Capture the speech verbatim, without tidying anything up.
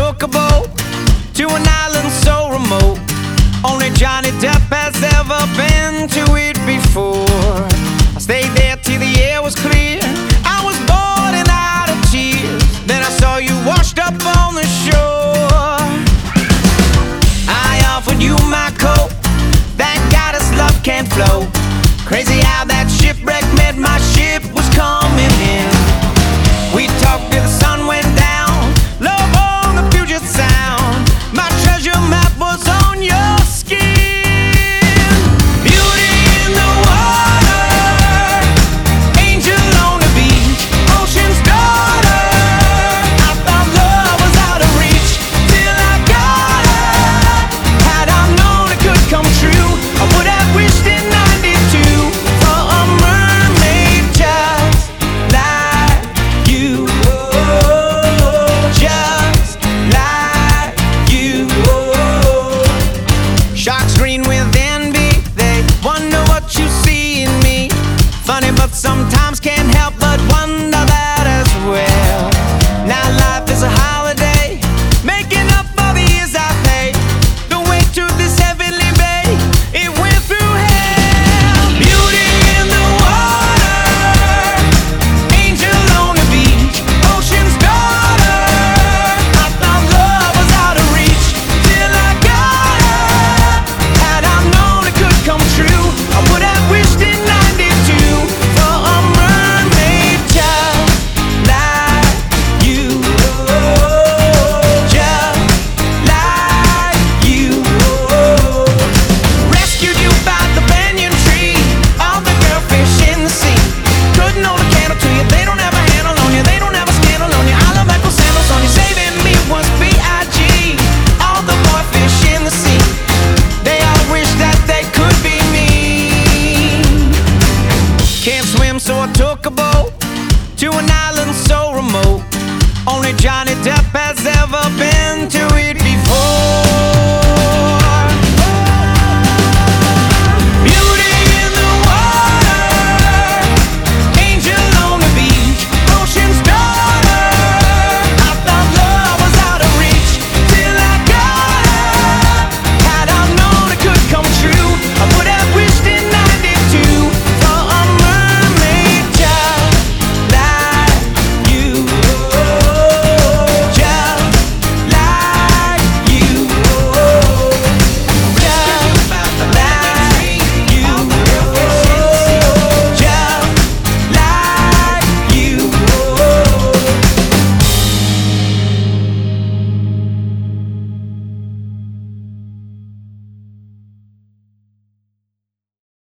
took a boat to an island so remote. Only Johnny Depp has ever been to it before. I stayed there till the air was clear. I was bored and out of tears. Then I saw you washed up on the shore. I offered you my coat. Thank God his love can't flow. Crazy how that shipwreck meant my ship was coming in. We talked till the sun went down. Love on the Puget Sound. My treasure map was on your skin. Beauty in the water, angel on the beach, ocean's daughter. I thought love was out of reach till I got her. Had I known it could come true, I would have wished in ninety-two for a mermaid just like you. Just like you. Sharks green with